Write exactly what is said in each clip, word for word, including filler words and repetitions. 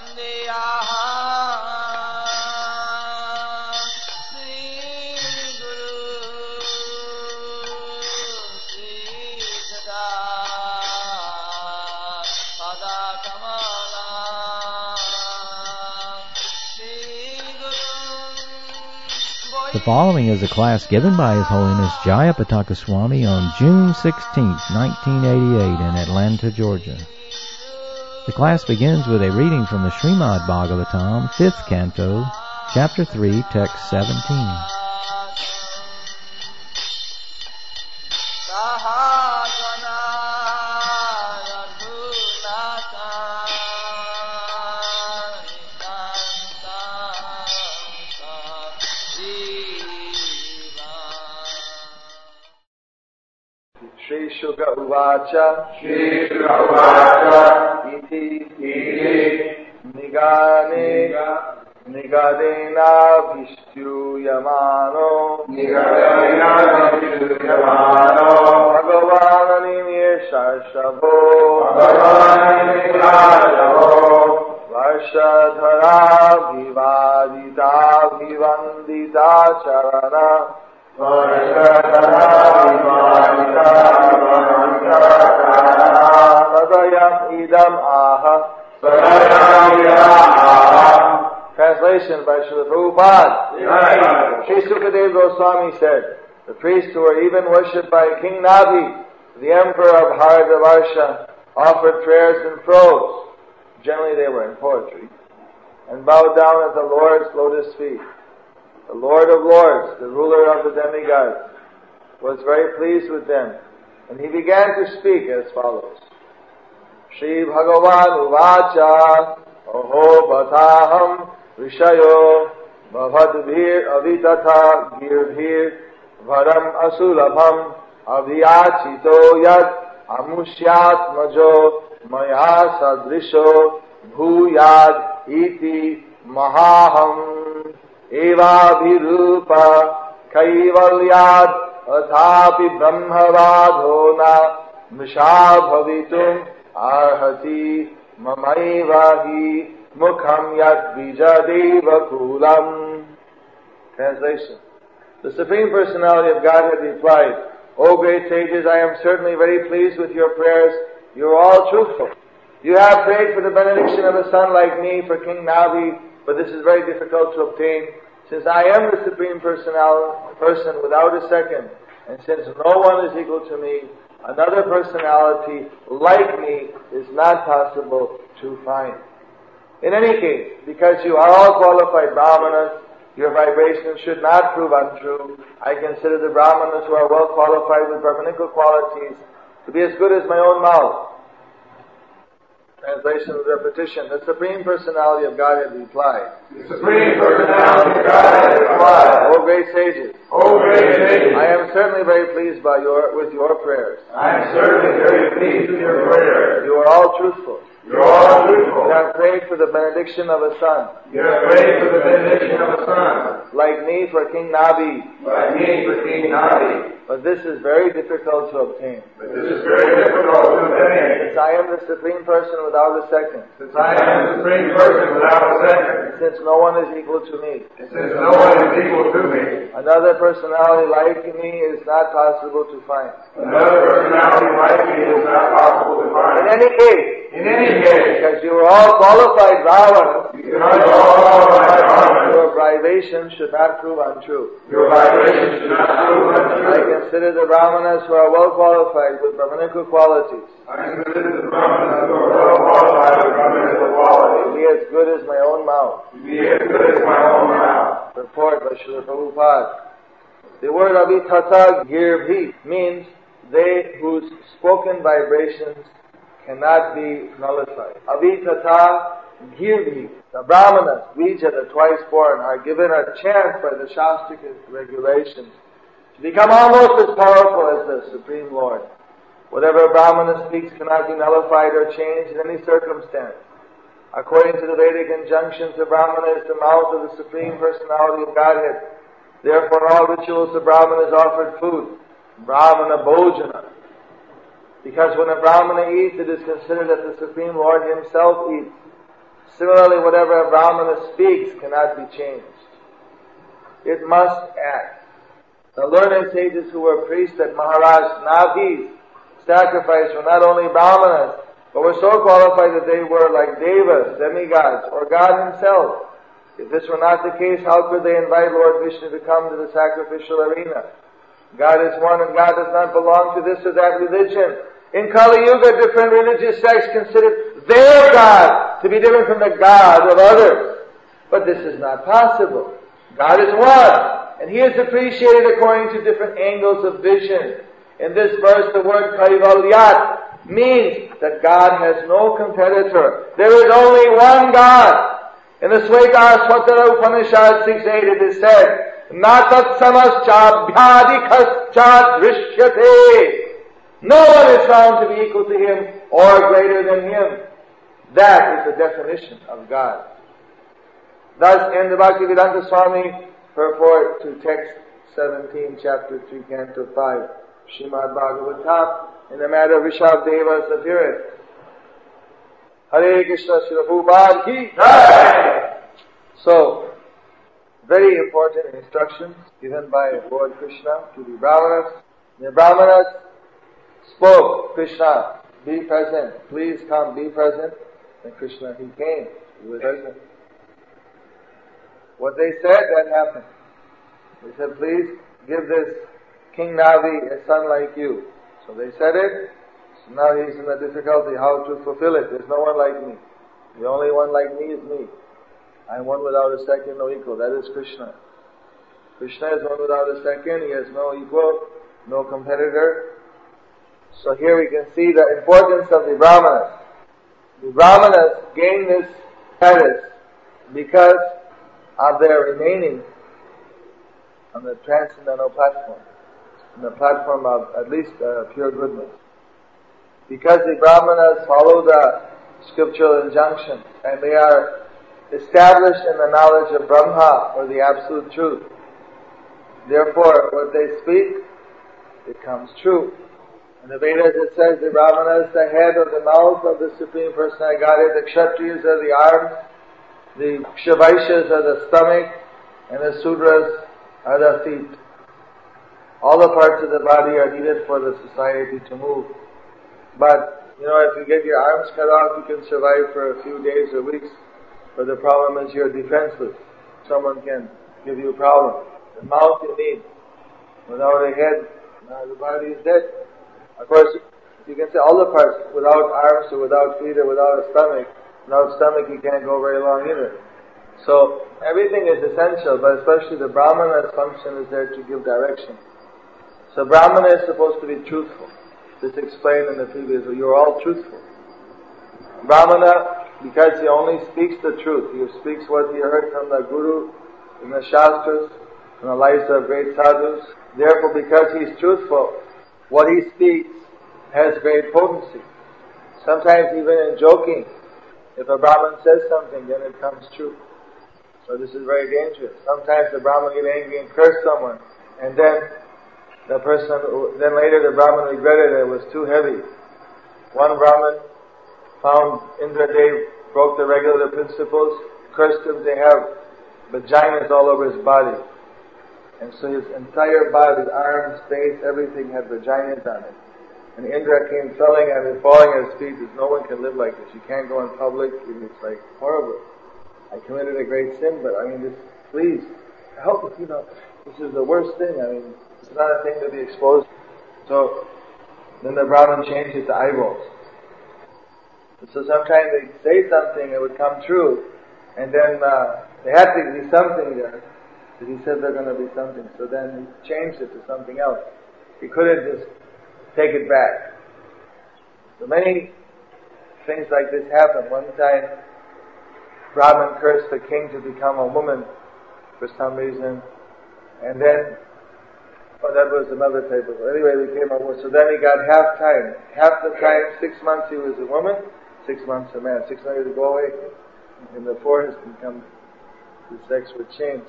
The following is a class given by His Holiness Jayapataka Swami on June sixteenth, nineteen eighty-eight in Atlanta, Georgia. The class begins with a reading from the Srimad Bhagavatam, fifth canto, chapter three, text seventeen. Shri Shuka Uvacha Shri Shuka Uvacha Iti Iti Nigane Nigadena Vishtuyamano Nigadena Vishtuyamano Bhagavanani Shashavo Bhagavanani Shashavo Varshadhara Vivadita Vivandita Charana Sadayam idam aha. Translation by Srila Prabhupada. Sri Sukadeva Goswami said, the priests who were even worshipped by King Navi, the emperor of Bharatavarsha, offered prayers in prose, generally they were in poetry, and bowed down at the Lord's lotus feet. The Lord of Lords, the ruler of the demigods, was very pleased with them, and he began to speak as follows. Shri Bhagavan Uvacha Oho Bataham Vishayo Bhavadbhir Avitatha Girbhir Varam Asulabham Avyachito Yat Amushyat Majo Maya Sadrisho Bhuyad Iti Mahaham Eva Virupa Kaivalyad Athapi Brahmavadhona Misha Bhavitum Arhati Mamaivahi Mukham Yat Bijadeva Kulam. Translation. The Supreme Personality of Godhead replied, O great sages, I am certainly very pleased with your prayers. You are all truthful. You have prayed for the benediction of a son like me, for King Navi, but this is very difficult to obtain, since I am the Supreme Personality, person without a second, and since no one is equal to me, another personality like me is not possible to find. In any case, because you are all qualified Brahmanas, your vibrations should not prove untrue. I consider the Brahmanas who are well qualified with Brahmanical qualities to be as good as my own mouth. Translation with repetition. The Supreme Personality of Godhead replied. The Supreme Personality of Godhead replied. O great sages. O great sages. I am certainly very pleased by your with your prayers. I am certainly very pleased with your prayers. You are all truthful. You are all truthful. You have prayed for the benediction of a son. You have prayed for the benediction of a son. Like me for King Navi. Like me for King Navi. But this is very difficult to obtain. But this is very difficult to obtain. Since I am the Supreme Person without a second. Since I am the Supreme Person without a second. Since no one is equal to me. And since no one is equal to me. Another personality like me is not possible to find. Another personality like me is not possible to find. In any case. In any case. Because you are all qualified Brahmanas. Because you are all qualified Brahmanas. Your vibration should not prove untrue. Your vibration should not prove untrue. I consider the Brahmanas who are well qualified with Brahmanical qualities. I consider the Brahmanas who are well qualified with Brahmanical qualities. To be as good as my own mouth. To be as good as my own mouth. Report by Srila Prabhupada. The word Avitata Girbhi means they whose spoken vibrations cannot be nullified. Avitata Girbhi. The Brahmanas, Vija, the twice born, are given a chance by the Shastric regulations to become almost as powerful as the Supreme Lord. Whatever a Brahmana speaks cannot be nullified or changed in any circumstance. According to the Vedic injunctions, the Brahmana is the mouth of the Supreme Personality of Godhead. Therefore, in all rituals, the Brahmana is offered food, Brahmana Bhojana. Because when a Brahmana eats, it is considered that the Supreme Lord himself eats. Similarly, whatever a Brahmana speaks cannot be changed. It must act. The learned sages who were priests at Maharaj Navi's sacrifice were not only Brahmanas, but were so qualified that they were like devas, demigods, or God himself. If this were not the case, how could they invite Lord Vishnu to come to the sacrificial arena? God is one and God does not belong to this or that religion. In Kali Yuga, different religious sects considered their God to be different from the God of others. But this is not possible. God is one, and He is appreciated according to different angles of vision. In this verse, the word Kaivalyat means that God has no competitor. There is only one God. In the Sweta Upanishad six eight it is said, Natat samaschabhyadikascha drishyate. No one is found to be equal to Him or greater than Him. That is the definition of God. Thus, in the Bhaktivedanta Swami purport to text seventeen, chapter three, canto five, Srimad Bhagavatam, in the matter of Rishabdeva's appearance. Hare Krishna Srila Prabhupada ki Jai. So, very important instructions given by Lord Krishna to the Brahmanas. The Brahmanas spoke, Krishna, be present, please come, be present. And Krishna, He came, He was present. What they said, that happened. They said, please give this King Navi a son like you. So they said it. So now he's in the difficulty how to fulfill it. There's no one like me. The only one like me is me. I am one without a second, no equal. That is Krishna. Krishna is one without a second. He has no equal, no competitor. So here we can see the importance of the Brahmanas. The Brahmanas gain this status because of their remaining on the transcendental platform, on the platform of at least uh, pure goodness. Because the Brahmanas follow the scriptural injunction and they are established in the knowledge of Brahma, or the absolute truth. Therefore, what they speak, it comes true. In the Vedas it says the Brahmana is the head or the mouth of the Supreme Personality of Godhead, the Kshatriyas are the arms, the Kshabaishyas are the stomach, and the Sudras are the feet. All the parts of the body are needed for the society to move. But, you know, if you get your arms cut off, you can survive for a few days or weeks. But the problem is you're defenseless. Someone can give you a problem. The mouth you need. Without a head, uh, the body is dead. Of course, you can say all the parts, without arms or without feet or without a stomach. Without stomach you can't go very long either. So, everything is essential, but especially the Brahmana's function is there to give direction. So Brahmana is supposed to be truthful. This explained in the previous, you're all truthful. Brahmana, because he only speaks the truth, he speaks what he heard from the Guru, in the Shastras, from the lives of great sadhus. Therefore, because he's truthful, what he speaks has great potency. Sometimes even in joking, if a Brahman says something, then it comes true. So this is very dangerous. Sometimes the Brahman get angry and curse someone, and then the person, then later the Brahman regretted it, it was too heavy. One Brahman found Indradev broke the regular principles, cursed him to have vaginas all over his body. And so his entire body, arms, face, everything had vaginas on it. And Indra came falling at his, falling at his feet, because no one can live like this. You can't go in public, it's like horrible. I committed a great sin, but I mean, this, please, help us, you know, this is the worst thing, I mean, it's not a thing to be exposed. So, then the Brahmin changed it to eyeballs. So sometimes they say something, it would come true, and then uh, there had to be something there. But he said there's going to be something, so then he changed it to something else. He couldn't just take it back. So many things like this happen. One time, Brahman cursed the king to become a woman for some reason, and then, oh, that was another type of, anyway, he became a woman. So then he got half time. Half the time, six months he was a woman, six months a man. Six months he would go away, and before his become, the sex would change.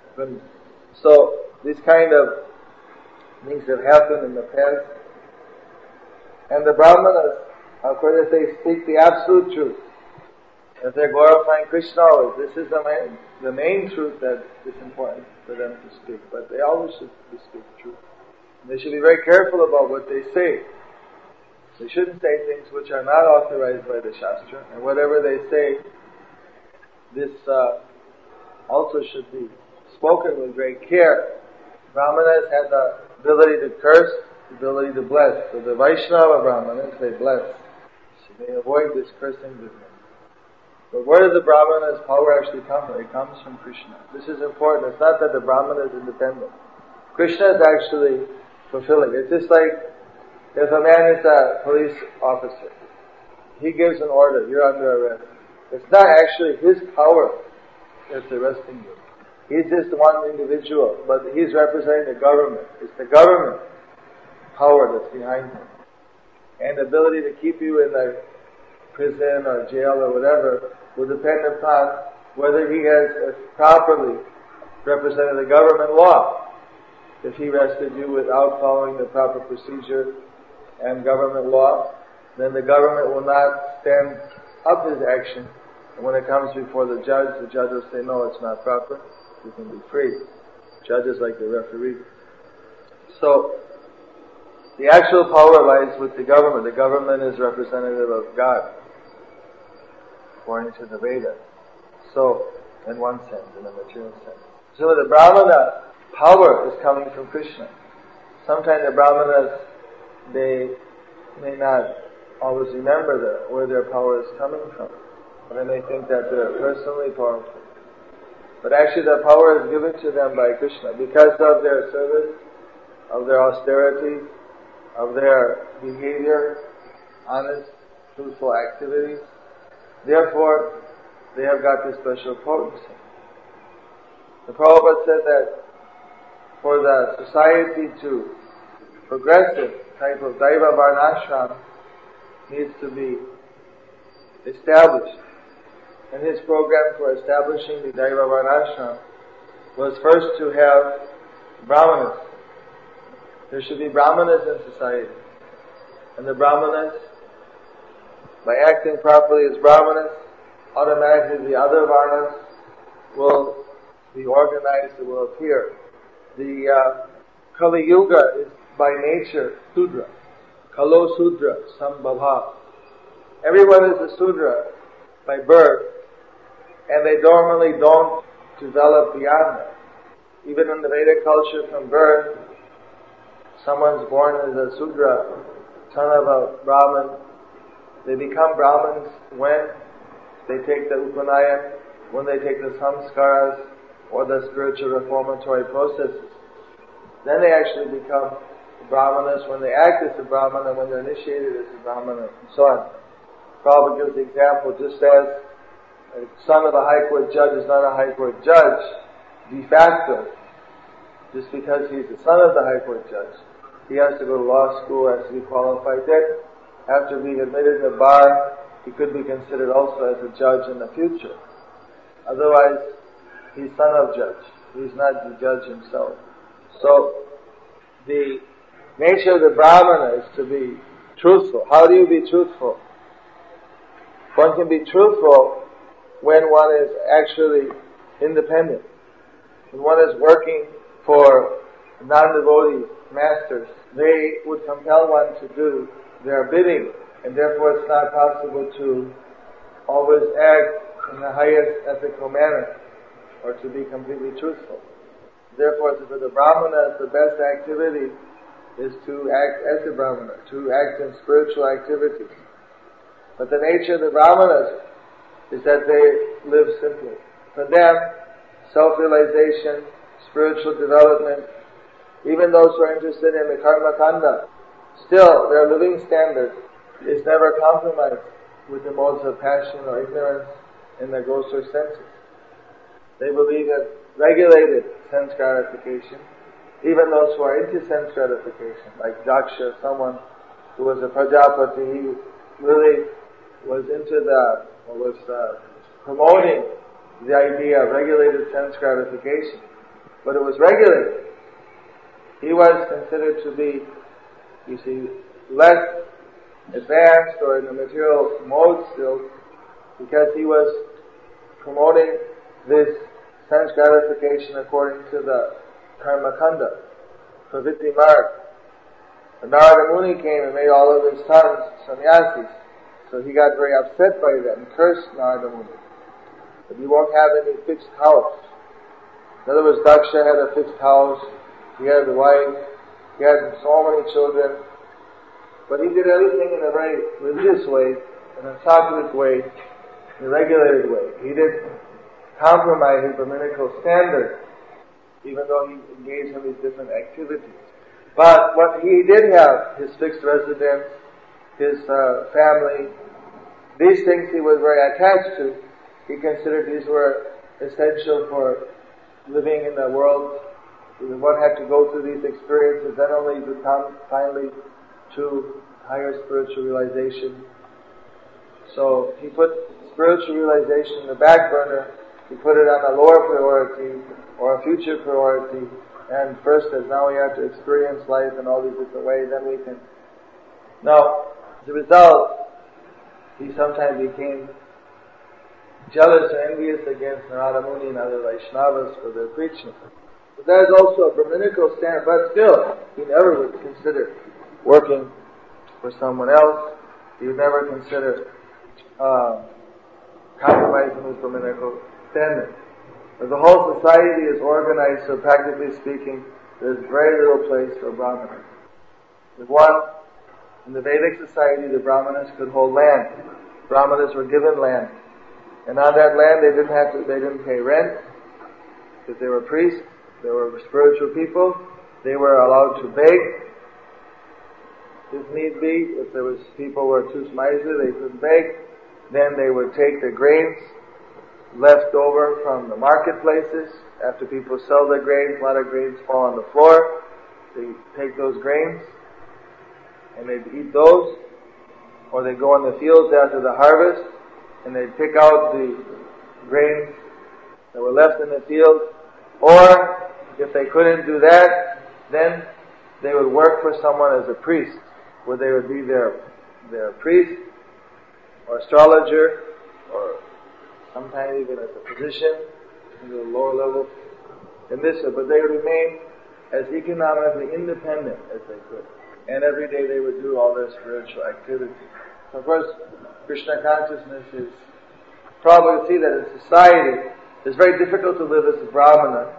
So, these kind of things have happened in the past. And the Brahmanas, of course, they speak the absolute truth. If they're glorifying Krishna always, this is the main, the main truth that is important for them to speak. But they always should speak truth. They should be very careful about what they say. They shouldn't say things which are not authorized by the Shastra. And whatever they say, this uh, also should be spoken with great care. Brahmanas have the ability to curse, the ability to bless. So the Vaishnava Brahmanas, they bless. So they avoid this cursing business. But where does the Brahmana's power actually come from? It comes from Krishna. This is important. It's not that the Brahmana is independent. Krishna is actually fulfilling. It's just like if a man is a police officer. He gives an order. You're under arrest. It's not actually his power that's arresting you. He's just one individual, but he's representing the government. It's the government power that's behind him. And the ability to keep you in the prison or jail or whatever will depend upon whether he has properly represented the government law. If he arrested you without following the proper procedure and government law, then the government will not stand up his action. And when it comes before the judge, the judge will say, no, it's not proper. You can be free. Judges like the referee. So, the actual power lies with the government. The government is representative of God, according to the Vedas. So, in one sense, in a material sense. So the Brahmana power is coming from Krishna. Sometimes the Brahmanas, they may not always remember the, where their power is coming from. But they may think that they're personally powerful. But actually the power is given to them by Krishna because of their service, of their austerity, of their behavior, honest, truthful activities. Therefore, they have got this special potency. The Prabhupada said that for the society to progressive type of Daiva Varnashram needs to be established. And his program for establishing the Daiva Varnashram was first to have Brahmanas. There should be Brahmanas in society. And the Brahmanas, by acting properly as Brahmanas, automatically the other Varnas will be organized, it will appear. The uh, Kali Yuga is by nature Sudra. Kalo Sudra, Sambhava. Everyone is a Sudra by birth, and they normally don't develop beyond that. Even in the Vedic culture from birth, someone's born as a Sudra, son of a Brahmin. They become Brahmins when they take the Upanayan, when they take the samskaras or the spiritual reformatory processes. Then they actually become Brahmanas when they act as a Brahmana, when they're initiated as a Brahmana, and so on. Prabhupada gives the example, just as a son of a High Court judge is not a High Court judge de facto, just because he's the son of the High Court judge. He has to go to law school, has to be qualified. Then, after being admitted in the bar, he could be considered also as a judge in the future. Otherwise, he's son of judge. He's not the judge himself. So, the nature of the Brahmana is to be truthful. How do you be truthful? One can be truthful when one is actually independent. When one is working for non-devotee masters, they would compel one to do their bidding, and therefore it's not possible to always act in the highest ethical manner or to be completely truthful. Therefore, for the Brahmana, the best activity is to act as a Brahmana, to act in spiritual activities. But the nature of the Brahmanas is that they live simply. For them, self-realization, spiritual development, even those who are interested in the karma kanda, still their living standard is never compromised with the modes of passion or ignorance in their grosser senses. They believe in regulated sense gratification. Even those who are into sense gratification, like Daksha, someone who was a Prajapati, he really was into the, or was uh, promoting the idea of regulated sense gratification. But it was regulated. He was considered to be, you see, less advanced or in the material mode still because he was promoting this sense gratification according to the karma kanda, pravritti marg. And Narada Muni came and made all of his sons sannyasis. So he got very upset by that and cursed Narada Muni. But you won't have any fixed house. In other words, Daksha had a fixed house, he had a wife, he had so many children, but he did everything in a very religious way, in a sattvic way, in a regulated way. He didn't compromise his Brahminical standard, even though he engaged in these different activities. But what he did have, his fixed residence, his uh, family, these things he was very attached to. He considered these were essential for living in the world. One had to go through these experiences, then only to come finally to higher spiritual realization. So he put spiritual realization in the back burner. He put it on a lower priority or a future priority. And first, as now we have to experience life in all these different ways, then we can. Now, as a result, he sometimes became jealous or envious against Narada Muni and other Vaishnavas for their preaching. But that is also a Brahminical standard, but still, he never would consider working for someone else. He would never consider uh, compromising his Brahminical standard. As the whole society is organized, so practically speaking, there's very little place for Brahmanas. If one, in the Vedic society, the Brahmanas could hold land. Brahmanas were given land. And on that land they didn't have to, they didn't pay rent, because they were priests, they were spiritual people. They were allowed to beg, if need be. If there was people who were too miserly, they couldn't beg. Then they would take the grains left over from the marketplaces. After people sell their grains, a lot of grains fall on the floor. They take those grains and they'd eat those, or they go in the fields after the harvest and they'd pick out the grains that were left in the field. Or if they couldn't do that, then they would work for someone as a priest, where they would be their their priest or astrologer, or sometimes even as a physician in the lower level in this, but they would remain as economically independent as they could. And every day they would do all their spiritual activity. So of course, Krishna consciousness is probably to see that in society it's very difficult to live as a Brahmana,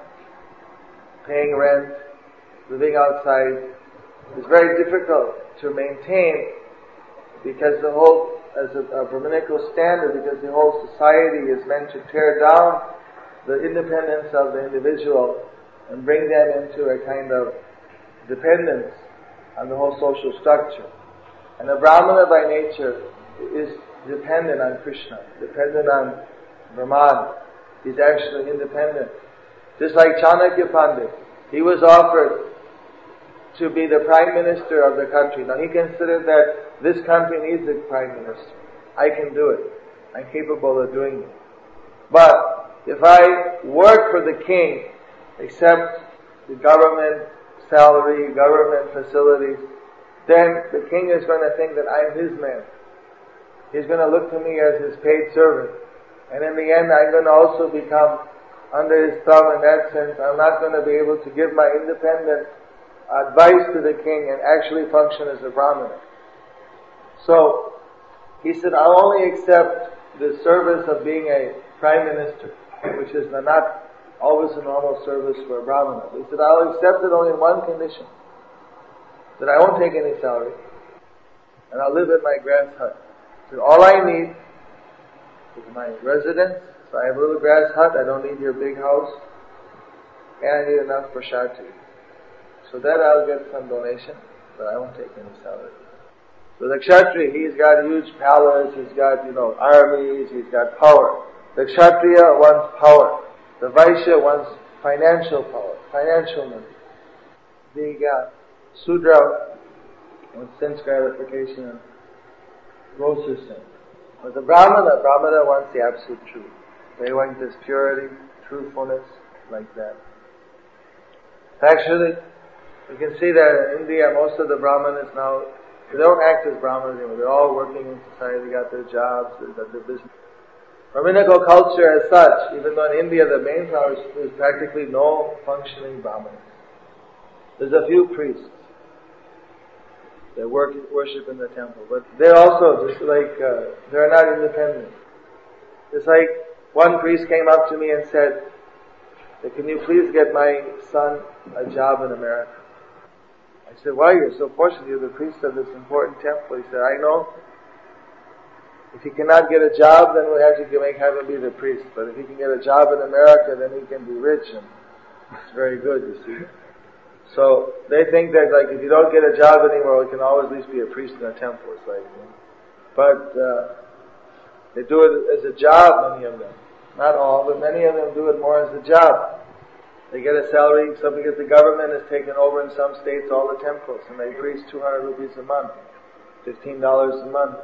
paying rent, living outside. It's very difficult to maintain, because the whole, as a, a Brahminical standard, because the whole society is meant to tear down the independence of the individual and bring them into a kind of dependence on the whole social structure. And the Brahmana by nature is dependent on Krishna, dependent on Brahman. He's actually independent. Just like Chanakya Pandit, he was offered to be the prime minister of the country. Now he considered that this country needs a prime minister. I can do it. I'm capable of doing it. But if I work for the king, accept the government salary, government facilities, then the king is going to think that I'm his man. He's going to look to me as his paid servant. And in the end, I'm going to also become under his thumb in that sense. I'm not going to be able to give my independent advice to the king and actually function as a Brahmana. So, he said, I'll only accept the service of being a prime minister, which is not always a normal service for a Brahmana. He said, I'll accept it only on one condition, that I won't take any salary, and I'll live in my grass hut. So all I need is my residence. So I have a little grass hut, I don't need your big house, and I need enough prasad to eat. So that I'll get some donation, but I won't take any salary. So the Kshatriya, he's got a huge palace, he's got, you know, armies, he's got power. The Kshatriya wants power. The Vaishya wants financial power, financial money. The uh, Sudra wants sense gratification and grosser sense. But the Brahmana, Brahmana wants the absolute truth. They want this purity, truthfulness, like that. Actually, you can see that in India, most of the Brahmanas now, they don't act as Brahmanas anymore. They're all working in society, they got their jobs, they got their business. Brahminical culture as such, even though in India the main power is, there's practically no functioning Brahmanas. There's a few priests that work, worship in the temple, but they're also just like, uh, they're not independent. It's like one priest came up to me and said, can you please get my son a job in America? I said, why, you're so fortunate, you're the priest of this important temple. He said, I know. If he cannot get a job, then we have to make have him be the priest. But if he can get a job in America, then he can be rich, and it's very good, you see. So they think that, like, if you don't get a job anywhere, you can always at least be a priest in a temple. It's like, you know. But uh, they do it as a job, many of them. Not all, but many of them do it more as a job. They get a salary, so because the government has taken over in some states all the temples, and they preach two hundred rupees a month, fifteen dollars a month,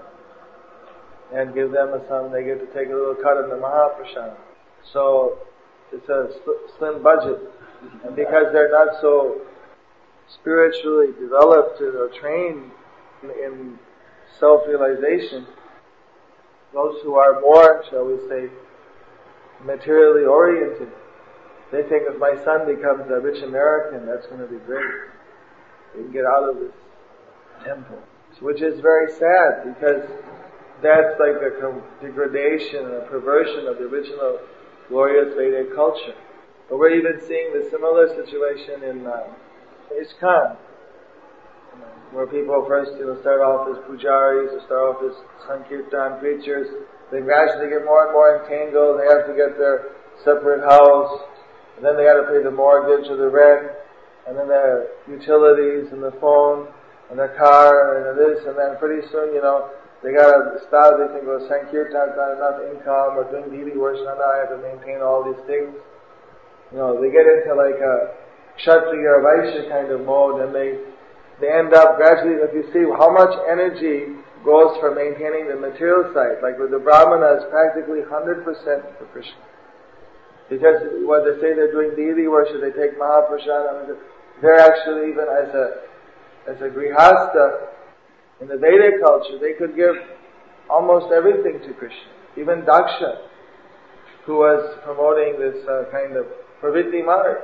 and give them a sum, they get to take a little cut of the Mahaprasad. So, it's a slim budget. And because they're not so spiritually developed or trained in self-realization, those who are more, shall we say, materially oriented, they think if my son becomes a rich American, that's going to be great. We can get out of this temple. Which is very sad, because that's like a degradation and a perversion of the original glorious Vedic culture. But we're even seeing the similar situation in uh, ISKCON, where people first, you know, start off as pujaris, or start off as Sankirtan preachers. They gradually get more and more entangled. They have to get their separate house, and then they got to pay the mortgage or the rent, and then their utilities and the phone and their car and this, and then pretty soon, you know, they got to start. They think, well, Sankirtan's not enough income, or doing deity worship, now I have to maintain all these things. You know, they get into like a Kshatriya or Vaishya kind of mode, and they they end up gradually, if you see how much energy goes for maintaining the material side, like with the Brahmanas, practically one hundred percent for Krishna. Because what they say they're doing deity worship, they take Mahaprasad, and they're actually, even as a as a Grihastha, in the Vedic culture, they could give almost everything to Krishna. Even Daksha, who was promoting this uh, kind of Pravritti Marg,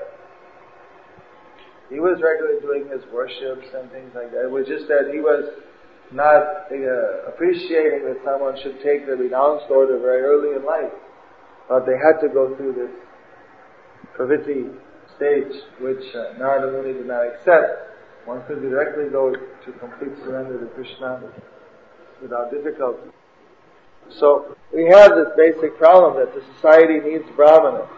he was regularly doing his worships and things like that. It was just that he was not uh, appreciating that someone should take the renounced order very early in life. But they had to go through this Pravritti stage, which uh, Narada Muni did not accept. One could directly go to complete surrender to Krishna without difficulty. So, we have this basic problem that the society needs Brahmanas.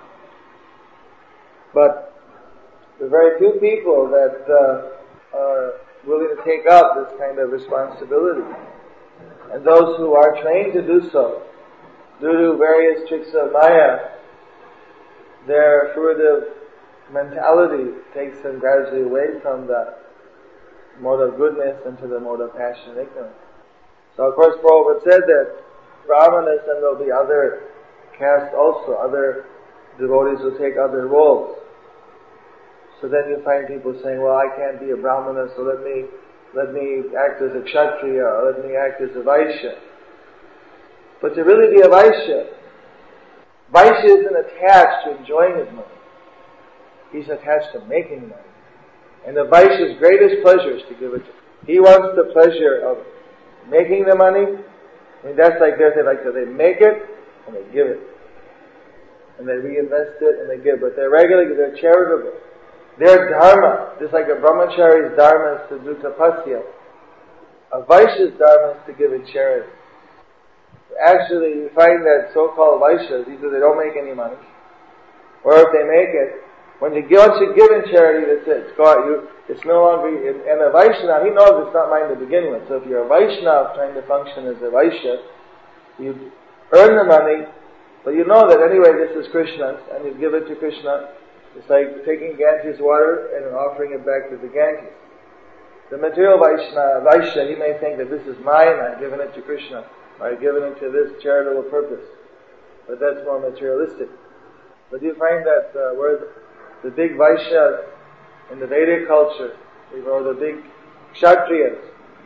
But there are very few people that uh, are willing to take up this kind of responsibility. And those who are trained to do so, due to various tricks of Maya, their fruitive mentality takes them gradually away from the mode of goodness into the mode of passion and ignorance. So of course Prabhupada said that Brahmanas, and there'll be other castes also, other devotees will take other roles. So then you find people saying, well, I can't be a Brahmana, so let me let me act as a Kshatriya, or let me act as a Vaishya. But to really be a Vaishya, Vaishya isn't attached to enjoying his money. He's attached to making money. And the Vaishya's greatest pleasure is to give it to him. He wants the pleasure of making the money. I mean, that's like they like they make it and they give it. And they reinvest it and they give. But they're regularly, they're charitable. Their dharma, just like a brahmachari's dharma is to do tapasya, a Vaishya's dharma is to give in charity. Actually, you find that so-called Vaishyas, either they don't make any money, or if they make it, when you give, once you give in charity, that's it. It's got you. It's no longer. And a Vaishnava, he knows it's not mine to begin with. So if you're a Vaishnava trying to function as a Vaishya, you earn the money, but you know that anyway this is Krishna's, and you give it to Krishna. It's like taking Ganges water and offering it back to the Ganges. The material Vaishnava, Vaishya, he may think that this is mine, I've given it to Krishna. I've given it to this charitable purpose. But that's more materialistic. But you find that uh, where the, the big Vaishyas in the Vedic culture, or the big Kshatriyas,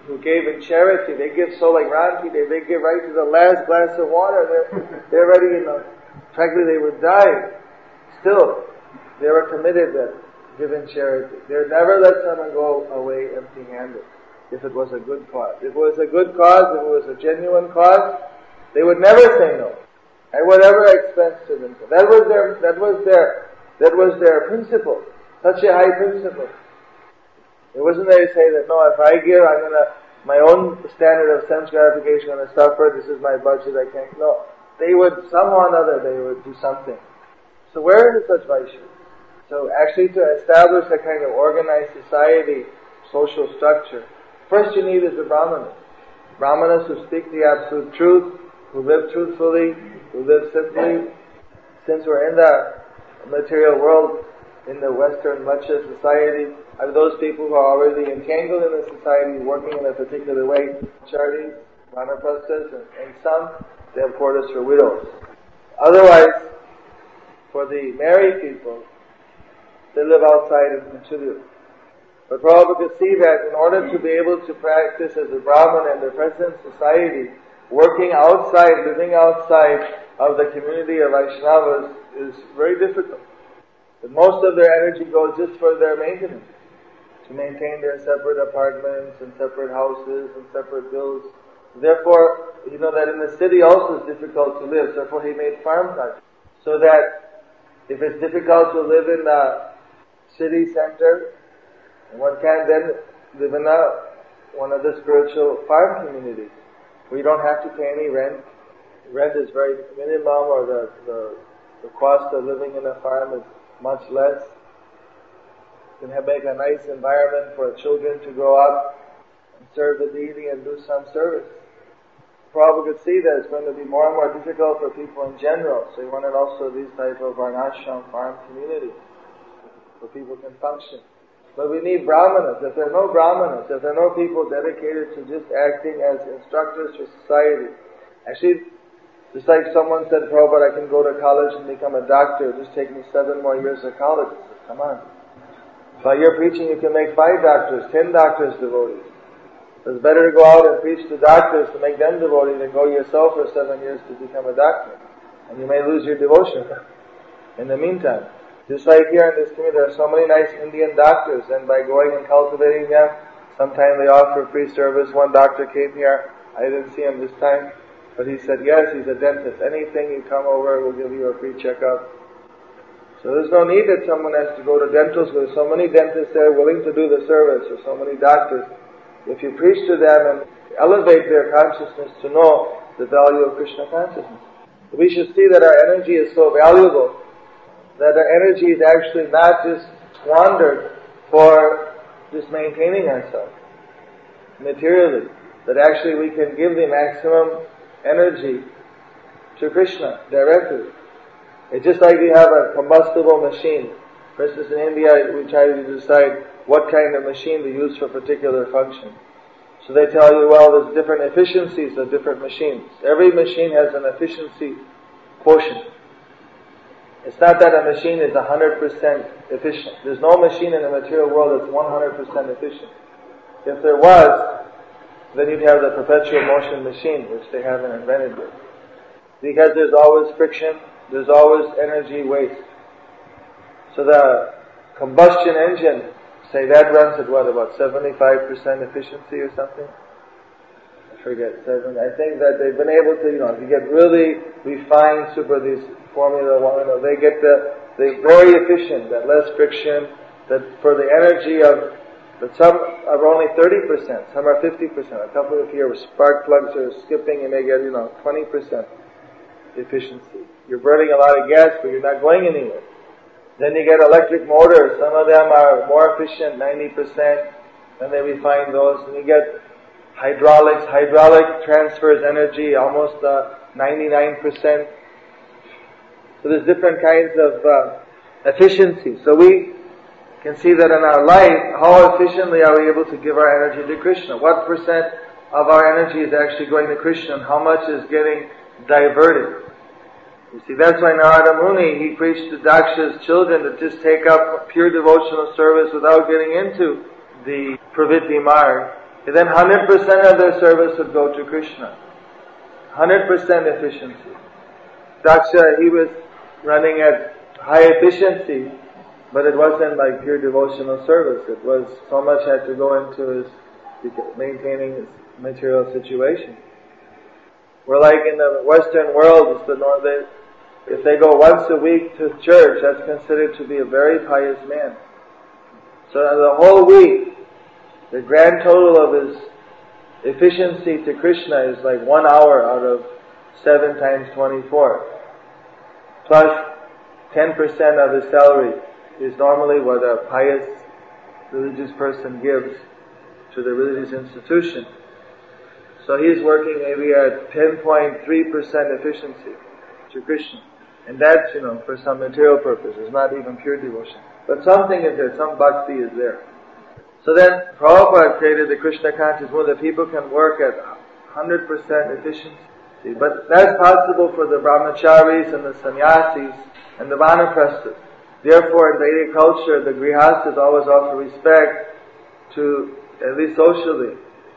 who gave in charity, they give so like Ranti, they, they give right to the last glass of water. They're, they're ready, you know, practically they would die. Still, they were committed to give in charity. They would never let someone go away empty-handed if it was a good cause. If it was a good cause, if it was a genuine cause, they would never say no, at whatever expense to them. That was their, that was their, that was their principle. Such a high principle. It wasn't they say that, no, if I give, I'm gonna, my own standard of sense gratification gonna suffer, this is my budget, I can't, no. They would, somehow or another, they would do something. So where is such Vaishya? So actually to establish a kind of organized society, social structure, first you need is the Brahmanas. Brahmanas who speak the absolute truth, who live truthfully, who live simply. Since we're in the material world, in the Western Macha society, are those people who are already entangled in the society, working in a particular way, charities, vanaprasthas, and, and some, they have quarters for widows. Otherwise, for the married people, they live outside and contribute. But Prabhupada could see that in order to be able to practice as a Brahman in the present society, working outside, living outside of the community of Vaishnavas is very difficult. But most of their energy goes just for their maintenance, to maintain their separate apartments and separate houses and separate bills. Therefore, you know that in the city also it's difficult to live, therefore he made farm huts. So that if it's difficult to live in the city center, one can then live in a, one of the spiritual farm communities, where you don't have to pay any rent. Rent is very minimum, or the, the, the cost of living in a farm is much less. You can have, make a nice environment for children to grow up and serve the deity and do some service. Prabhupada could see that it's going to be more and more difficult for people in general, so he wanted also these type of varnashram farm communities where people can function. But we need brahmanas. If there are no brahmanas, if there are no people dedicated to just acting as instructors for society, actually, just like someone said, Prabhupada, I can go to college and become a doctor, just take me seven more years of college. I said, come on. By your preaching you can make five doctors, ten doctors devotees. It's better to go out and preach to doctors to make them devotees than go yourself for seven years to become a doctor. And you may lose your devotion in the meantime. Just like here in this community, there are so many nice Indian doctors, and by going and cultivating them, sometimes they offer free service. One doctor came here, I didn't see him this time, but he said, yes, he's a dentist. Anything you come over, we'll give you a free checkup. So there's no need that someone has to go to dental school. There's so many dentists there willing to do the service, or so many doctors. If you preach to them and elevate their consciousness to know the value of Krishna consciousness, we should see that our energy is so valuable, that our energy is actually not just squandered for just maintaining ourselves materially, that actually we can give the maximum energy to Krishna directly. It's just like we have a combustible machine. For instance, in India, we try to decide what kind of machine to use for a particular function. So they tell you, well, there's different efficiencies of different machines. Every machine has an efficiency quotient. It's not that a machine is one hundred percent efficient. There's no machine in the material world that's one hundred percent efficient. If there was, then you'd have the perpetual motion machine, which they haven't invented yet. Because there's always friction, there's always energy waste. So the combustion engine, say that runs at what, about seventy-five percent efficiency or something? I forget, seven. I think that they've been able to, you know, if you get really refined super these Formula One, you know, they get the, the very efficient, that less friction, that for the energy of, but some are only thirty percent, some are fifty percent. A couple of here spark plugs are skipping and they get, you know, twenty percent efficiency. You're burning a lot of gas, but you're not going anywhere. Then you get electric motors. Some of them are more efficient, ninety percent. Then they refine those. And you get hydraulics. Hydraulic transfers energy almost uh, ninety-nine percent. So there's different kinds of uh, efficiency. So we can see that in our life, how efficiently are we able to give our energy to Krishna? What percent of our energy is actually going to Krishna, and how much is getting diverted? You see, that's why Narada Muni, he preached to Daksha's children to just take up pure devotional service without getting into the pravritti marg. then one hundred percent of their service would go to Krishna. one hundred percent efficiency. Daksha, he was running at high efficiency, but it wasn't like pure devotional service. It was, so much had to go into his maintaining his material situation. We're like in the Western world, it's the north, they, if they go once a week to church, that's considered to be a very pious man. So the whole week, the grand total of his efficiency to Krishna is like one hour out of seven times twenty-four. Plus ten percent of his salary is normally what a pious religious person gives to the religious institution. So he's working maybe at ten point three percent efficiency to Krishna. And that's, you know, for some material purposes, not even pure devotion. But something is there, some bhakti is there. So then Prabhupada created the Krishna conscious movement that people can work at one hundred percent efficiency. But that's possible for the brahmacharis and the sannyasis and the vanaprasthas. Therefore, in Vedic culture, the grihastas always offer respect to, at least socially.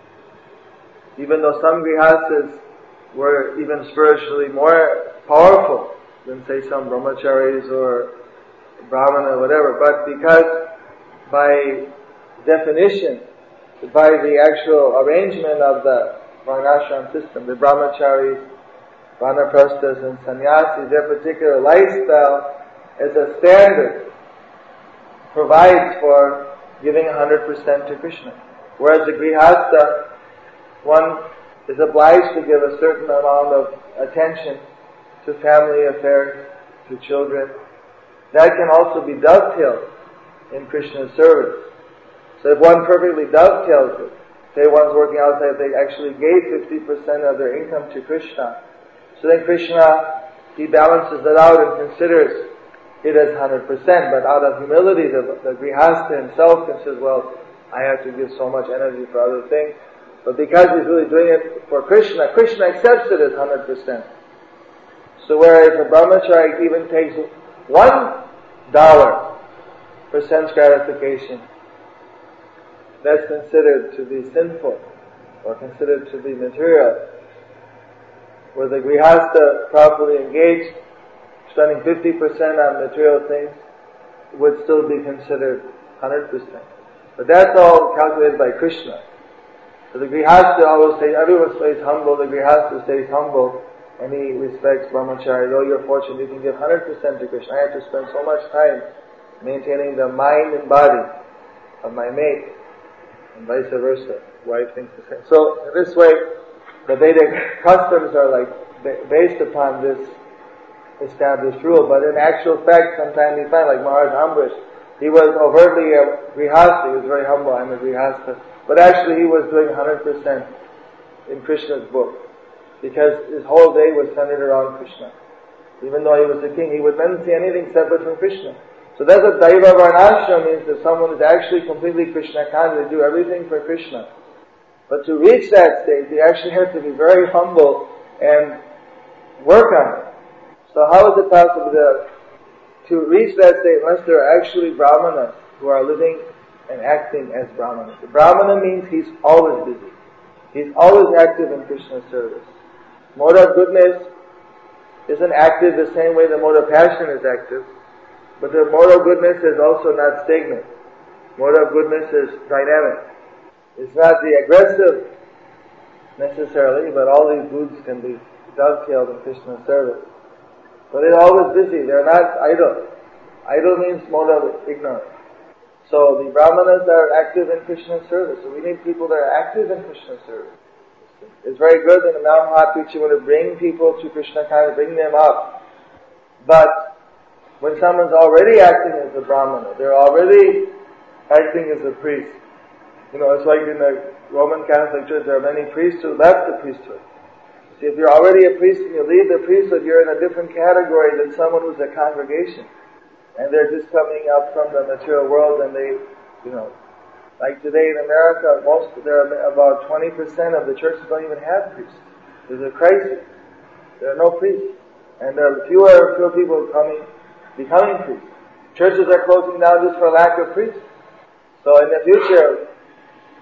Even though some grihastas were even spiritually more powerful than, say, some brahmacharis or brahmana or whatever. But because by definition, by the actual arrangement of the varnashram system, the brahmacharis, vanaprasthas and sannyasis, their particular lifestyle as a standard provides for giving one hundred percent to Krishna. Whereas the grihastha, one is obliged to give a certain amount of attention to family affairs, to children. That can also be dovetailed in Krishna's service. So if one perfectly dovetails it, say one's working outside, they actually gave fifty percent of their income to Krishna. So then Krishna, he balances that out and considers it as one hundred percent. But out of humility, the, the grihastha himself considers, well, I have to give so much energy for other things. But because he's really doing it for Krishna, Krishna accepts it as one hundred percent. So whereas a brahmachari even takes one dollar for sense gratification, that's considered to be sinful or considered to be material. Where the grihastha properly engaged, spending fifty percent on material things, would still be considered one hundred percent. But that's all calculated by Krishna. So the grihastha always stays, everyone stays humble, the grihastha stays humble, and he respects brahmachari. Though you're fortunate, you can give one hundred percent to Krishna. I have to spend so much time maintaining the mind and body of my mate, and vice versa. Wife thinks the same. So in this way, the Vedic customs are like based upon this established rule. But in actual fact, sometimes you find, like Maharaj Ambrish, he was overtly a grihastha. He was very humble. I'm a grihastha. But actually, he was doing one hundred percent in Krishna's book, because his whole day was centered around Krishna. Even though he was the king, he would never see anything separate from Krishna. So that's what Daiva Varnashram means, that someone is actually completely Krishna conscious. They do everything for Krishna. But to reach that state, you actually have to be very humble and work on it. So how is it possible to, to reach that state unless there are actually brahmanas who are living and acting as brahmanas? The brahmana means he's always busy. He's always active in Krishna's service. Mode of goodness isn't active the same way the mode of passion is active, but the mode of goodness is also not stagnant. Mode of goodness is dynamic. It's not the aggressive necessarily, but all these moods can be dovetailed in Krishna's service. But they're always busy. They're not idle. Idle means mode of ignorance. So the brahmanas are active in Krishna's service. So we need people that are active in Krishna's service. It's very good in the Mahamahapich you want to bring people to Krishna consciousness, bring them up. But when someone's already acting as a brahmana, they're already acting as a priest. You know, it's like in the Roman Catholic Church, there are many priests who left the priesthood. See, if you're already a priest and you leave the priesthood, you're in a different category than someone who's a congregation. And they're just coming up from the material world, and they, you know, like today in America, most there are about twenty percent of the churches don't even have priests. There's a crisis. There are no priests. And there are fewer and fewer people coming, becoming priests. Churches are closing down just for lack of priests. So in the future,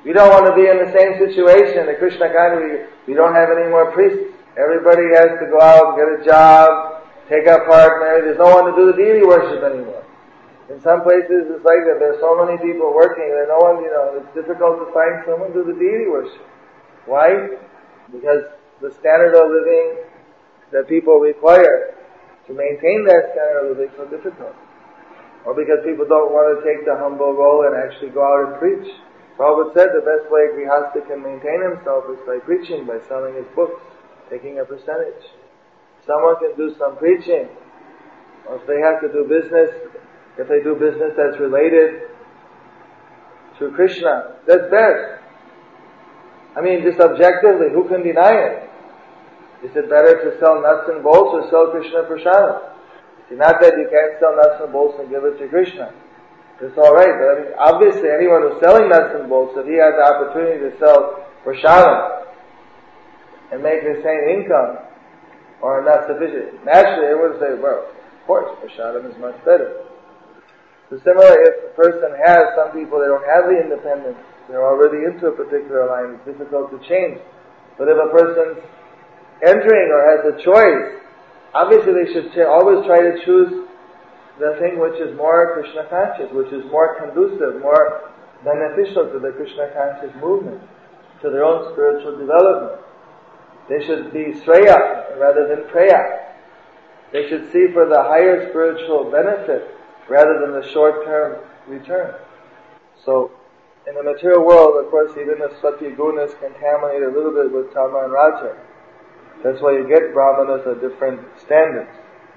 We don't want to be in the same situation. In Krishna Consciousness, we, we don't have any more priests. Everybody has to go out and get a job, take a partner. There's no one to do the deity worship anymore. In some places it's like that. There's so many people working. There's no one, you know, it's difficult to find someone to do the deity worship. Why? Because the standard of living that people require to maintain that standard of living is so difficult. Or because people don't want to take the humble role and actually go out and preach. Prabhupada said the best way a grihastha can maintain himself is by preaching, by selling his books, taking a percentage. Someone can do some preaching, or if they have to do business, if they do business that's related to Krishna, that's best. I mean, just objectively, who can deny it? Is it better to sell nuts and bolts or sell Krishna prasadam? See, not that you can't sell nuts and bolts and give it to Krishna. It's alright, but I mean, obviously anyone who's selling nuts and bolts, if he has the opportunity to sell prasadam and make the same income, or not sufficient, naturally everyone would say, well, of course, prasadam is much better. So similarly, if a person has, some people, they don't have the independence, they're already into a particular line, it's difficult to change. But if a person's entering or has a choice, obviously they should always try to choose the thing which is more Krishna conscious, which is more conducive, more beneficial to the Krishna conscious movement, to their own spiritual development. They should be Shreya rather than Preya. They should see for the higher spiritual benefit rather than the short-term return. So, in the material world, of course, even the Satya Guna is contaminated a little bit with Tama and Raja. That's why you get Brahmanas of different standards.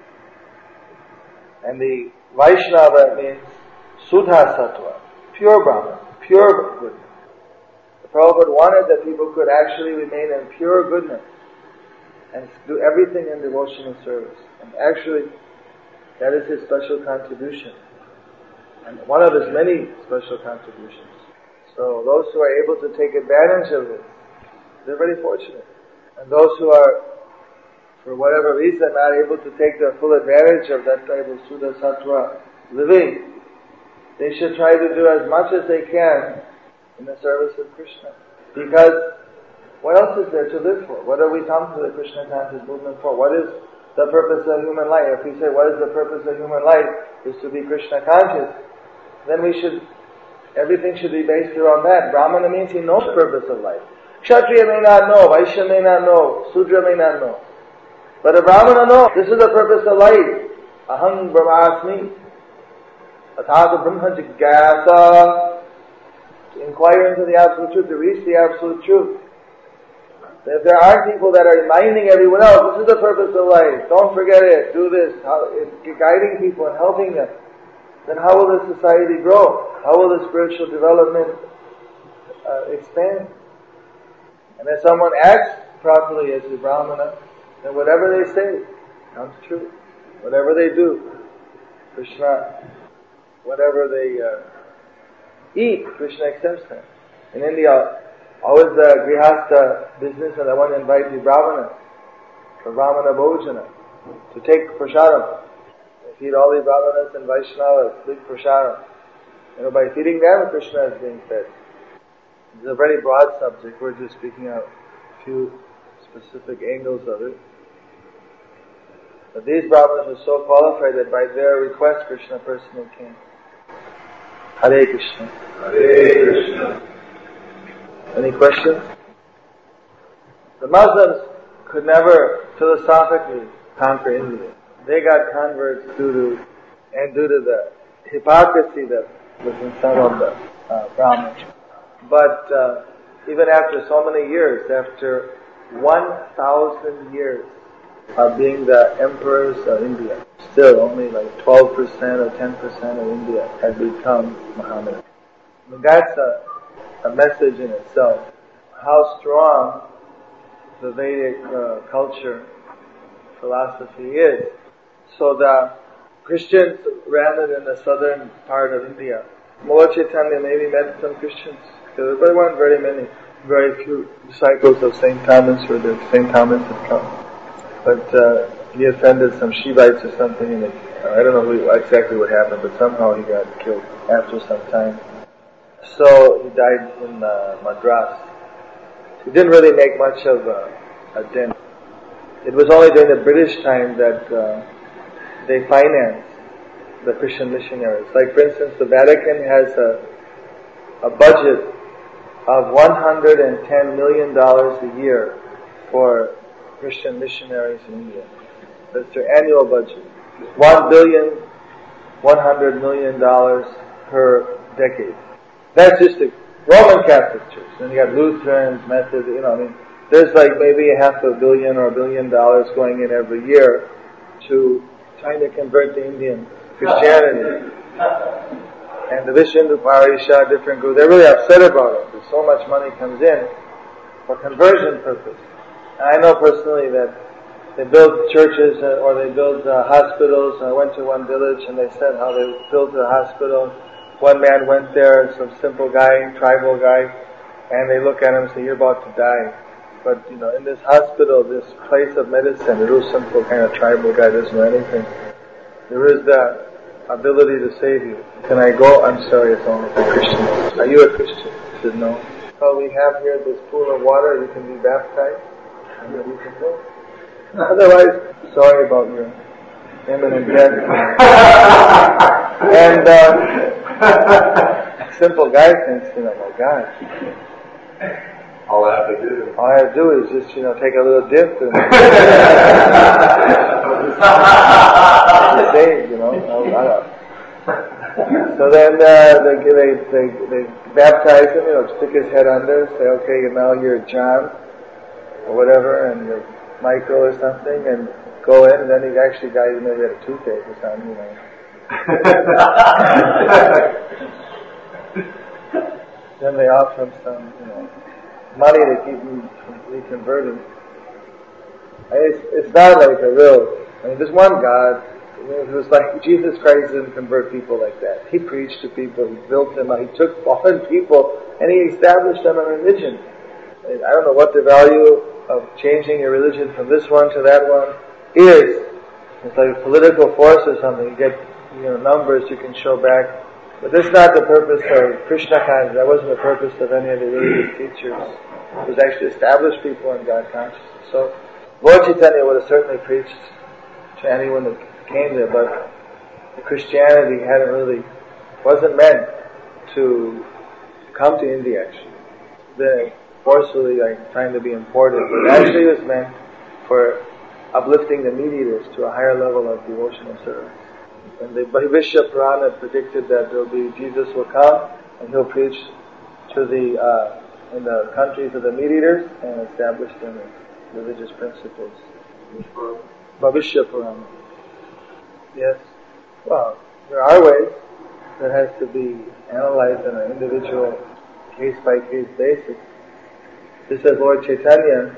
And the Vaishnava means Sudha Sattva, pure Brahman, pure goodness. The Prabhupada wanted that people could actually remain in pure goodness and do everything in devotional service. And actually, that is his special contribution. And one of his many special contributions. So those who are able to take advantage of this, they're very fortunate. And those who are, for whatever reason, not able to take the full advantage of that type of Sudha Sattva living, they should try to do as much as they can in the service of Krishna. Because what else is there to live for? What do we come to the Krishna conscious movement for? What is the purpose of human life? If we say, what is the purpose of human life? Is to be Krishna conscious. Then we should, everything should be based around that. Brahmana means he knows the purpose of life. Kshatriya may not know, Vaishya may not know, Sudra may not know. But a Brahmana knows, this is the purpose of life. Aham Brahmasmi, Athata Brahma Jigyasa, to inquire into the absolute truth, to reach the absolute truth. If there are people that are reminding everyone else, this is the purpose of life, don't forget it, do this, how, guiding people and helping them, then how will the society grow? How will the spiritual development uh, expand? And if someone acts properly as a Brahmana, then whatever they say comes true. Whatever they do, Krishna, whatever they uh, eat, Krishna accepts them. In India, always the grihastha business, and I want to invite the Brahmanas for Brahmana Bhojana to take prasadam. They feed all the Brahmanas and Vaishnavas, big prasadam. You know, by feeding them, Krishna is being fed. It's a very broad subject. We're just speaking out a few specific angles of it. But these Brahmanas were so qualified that by their request, Krishna personally came. Hare Krishna. Hare Krishna. Any questions? The Muslims could never philosophically conquer India. They got converts due to, and due to the hypocrisy that was in some of the uh, Brahmins. But uh, even after so many years, after one thousand years of being the emperors of India, still only like twelve percent or ten percent of India had become Mohammedan. I mean, that's a, a message in itself. How strong the Vedic uh, culture, philosophy is. So the Christians ran it in the southern part of India. Mullah Chaitanya maybe met some Christians. There weren't very many, very few disciples of Saint Thomas, or that Saint Thomas had come. But uh, he offended some Shivites or something, and it, I don't know who, exactly what happened, but somehow he got killed after some time. So he died in uh, Madras. He didn't really make much of a, a dent. It was only during the British time that uh, they financed the Christian missionaries. Like, for instance, the Vatican has a, a budget of one hundred ten million dollars a year for Christian missionaries in India. That's their annual budget. One billion, one hundred million dollars per decade. That's just the Roman Catholic Church. Then you got Lutherans, Methodist, you know, I mean, there's like maybe a half a billion or a billion dollars going in every year to trying to convert the Indian Christianity. And the Vishnu Hindu Parisha, different groups, they're really upset about it. There's so much money comes in for conversion purpose. And I know personally that they build churches uh, or they build uh, hospitals. I went to one village and they said how they built a hospital. One man went there, some simple guy, tribal guy, and they look at him and say, "You're about to die." But, you know, in this hospital, this place of medicine, a real simple kind of tribal guy doesn't know anything. There is the ability to save you. Can I go? I'm sorry, it's only for Christians. Are you a Christian? He said, no. So we have here this pool of water, you can be baptized, and then you can go. Otherwise, sorry about your imminent death. And uh, simple guy thinks, you know, my God. All I have to do. All I have to do is just, you know, take a little dip and save, you know. I don't. So then uh, they, they they they baptize him, you know, stick his head under, say, okay, now you're John or whatever, and you're Michael or something, and go in, and then he actually got, you know, he had a toothache or something, you know. Then they offer him some, you know, money to keep him from reconverting. It's, it's not like a real, I mean, there's one God. It was like Jesus Christ didn't convert people like that. He preached to people, he built them, he took fallen people, and he established them a religion. I don't know what the value of changing your religion from this one to that one is. It's like a political force or something. You get, you know, numbers you can show back. But that's not the purpose of Krishna consciousness. That wasn't the purpose of any of the religious teachers. It was actually to establish people in God consciousness. So Lord Chaitanya would have certainly preached to anyone that came there, but Christianity hadn't really, wasn't meant to come to India actually. Then forcefully like trying to be imported, but actually it was meant for uplifting the meat-eaters to a higher level of devotional service. And the Bhivishya Purana predicted that there will be, Jesus will come and he'll preach to the, uh, in the countries of the meat-eaters and establish them as religious principles. Bhivishya Purana. Yes. Well, there are ways that has to be analyzed on an individual case-by-case basis. Just as Lord Chaitanya,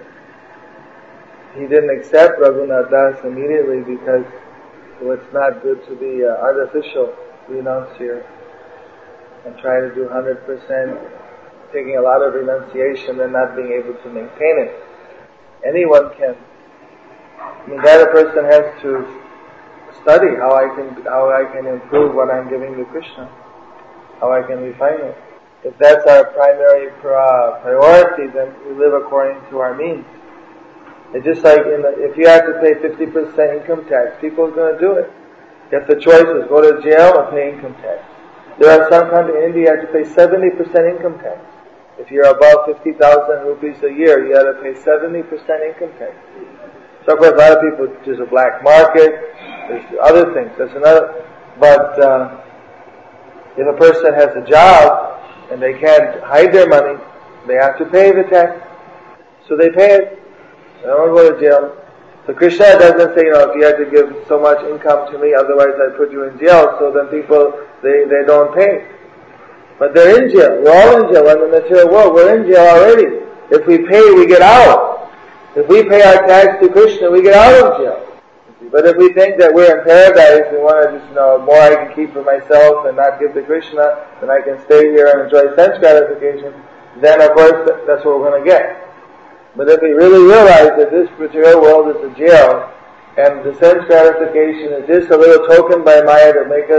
he didn't accept Raghunath Das immediately because well, it's not good to be uh, artificial renunciate and try to do one hundred percent, taking a lot of renunciation and not being able to maintain it. Anyone can. I mean, that a person has to study how I can how I can improve what I'm giving to Krishna, how I can refine it. If that's our primary priority, then we live according to our means. It's just like in the, if you have to pay fifty percent income tax, people are going to do it. If the choice is go to jail or pay income tax. There are some countries in India you have to pay seventy percent income tax. If you're above fifty thousand rupees a year, you have to pay seventy percent income tax. So of course a lot of people, there's a black market, there's other things, that's another, but uh, if a person has a job and they can't hide their money, they have to pay the tax. So they pay it. They don't go to jail. So Krishna doesn't say, you know, if you have to give so much income to me, otherwise I put you in jail, so then people, they, they don't pay. But they're in jail. We're all in jail. We're in the material world. We're in jail already. If we pay, we get out. If we pay our tax to Krishna, we get out of jail. But if we think that we're in paradise, we want to just, you know, more I can keep for myself and not give to Krishna, then I can stay here and enjoy sense gratification, then of course that's what we're going to get. But if we really realize that this material world is a jail, and the sense gratification is just a little token by Maya to make us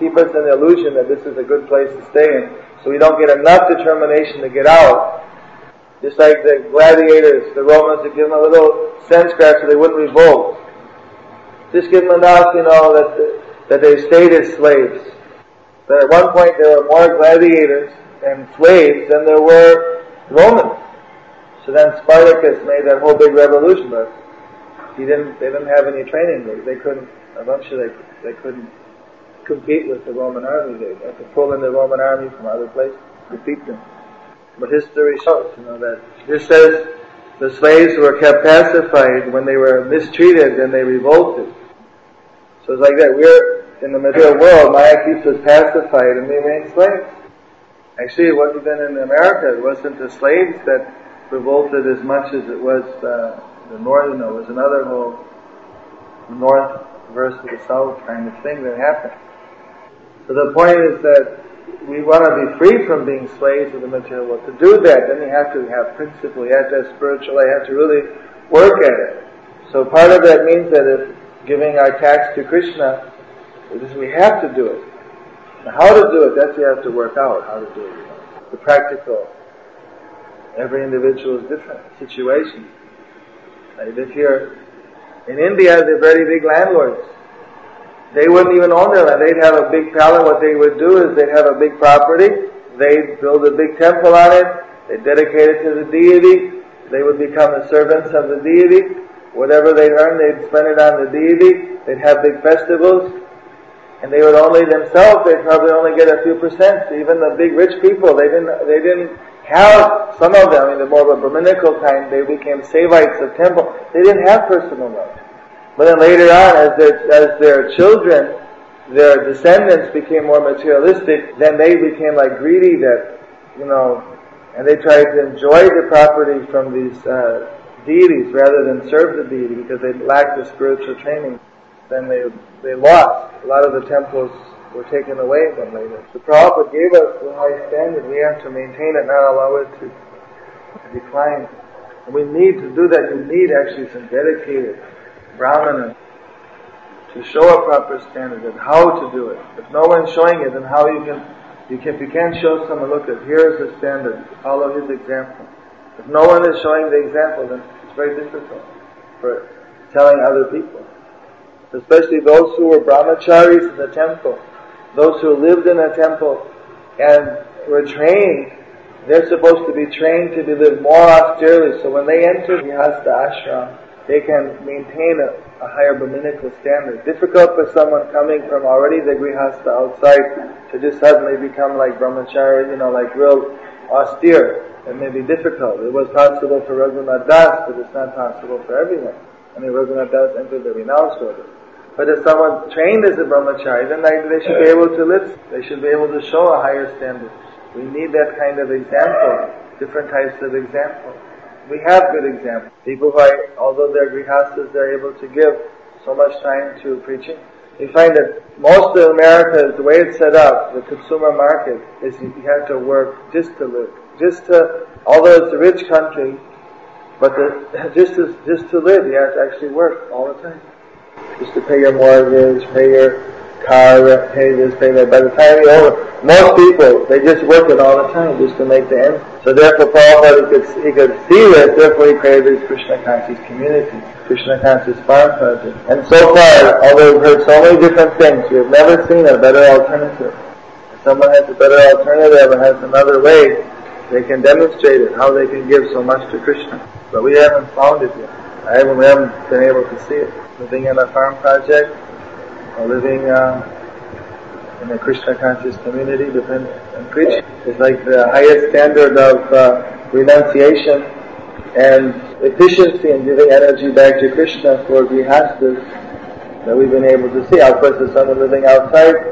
keep us in the illusion that this is a good place to stay in, so we don't get enough determination to get out. Just like the gladiators, the Romans, would give them a little sense grab so they wouldn't revolt. Just give them enough, you know, that that they stayed as slaves. But at one point there were more gladiators and slaves than there were Romans. So then Spartacus made that whole big revolution, but he didn't. They didn't have any training. They, they couldn't. Eventually, they they couldn't compete with the Roman army. They had to pull in the Roman army from other places to defeat them. But history shows, you know, that just as the slaves were kept pacified when they were mistreated, then they revolted. So it's like that. We're in the material world. Maya keeps us pacified, and we remain slaves. Actually, it wasn't even in America. It wasn't the slaves that revolted as much as it was uh, the north. You know, it was another whole north versus the south kind of thing that happened. So the point is that we want to be free from being slaves of the material world. To do that, then you have to have principle. You have to have spiritual. You have to really work at it. So part of that means that if giving our tax to Krishna, we have to do it. Now, how to do it, that's you have to work out, how to do it. The practical. Every individual is different. Situation. Like if you're in India, they're very big landlords. They wouldn't even own their land. They'd have a big palace. What they would do is they'd have a big property. They'd build a big temple on it. They'd dedicate it to the deity. They would become the servants of the deity. Whatever they earned, they'd spend it on the deity. They'd have big festivals. And they would only themselves, they'd probably only get a few percent. Even the big rich people, they didn't, they didn't have, some of them, in the more of a Brahminical time, they became Sevites of temple. They didn't have personal wealth. But then later on, as their, as their children, their descendants became more materialistic, then they became like greedy that, you know, and they tried to enjoy the property from these uh, deities rather than serve the deity because they lacked the spiritual training. Then they they lost. A lot of the temples were taken away from them later. The Prabhupada gave us the high standard. We have to maintain it, not allow it to decline. And we need to do that. You need actually some dedicated brahmana to show a proper standard and how to do it. If no one's showing it, then how you can, you can, if you can't show someone, look at, here's the standard, follow his example. If no one is showing the example, then it's very difficult for telling other people. Especially those who were brahmacharis in the temple, those who lived in a temple and were trained, they're supposed to be trained to be lived more austerely. So when they enter the Grihastha ashram, they can maintain a, a higher Brahminical standard. Difficult for someone coming from already the Grihastha outside to just suddenly become like brahmachari, you know, like real austere. It may be difficult. It was possible for Raghunath Das, but it's not possible for everyone. I mean, Raghunath Das entered the renounced order. But if someone trained as a brahmachari, then they, they should be able to live, they should be able to show a higher standard. We need that kind of example, different types of example. We have good examples. People who are, although they're grihastas, they're able to give so much time to preaching. You find that most of America, the way it's set up, the consumer market, is you have to work just to live. Just to, although it's a rich country, but the, just to, just to live, you have to actually work all the time. Just to pay your mortgage, pay your car, pay this, pay that. By the time you're over, most people, they just work it all the time just to make the end. So therefore, Prabhupada, he could, he could see this, therefore he created this Krishna Conscious community, Krishna Conscious Farm Project. And so far, although we've heard so many different things, we have never seen a better alternative. If someone has a better alternative and has another way, they can demonstrate it, how they can give so much to Krishna. But we haven't found it yet. I haven't, we haven't been able to see it. Living in a farm project, or living uh, in a Krishna conscious community, depends on preaching. It's like the highest standard of uh, renunciation and efficiency in giving energy back to Krishna for grihastas that we've been able to see. Of course, if someone living outside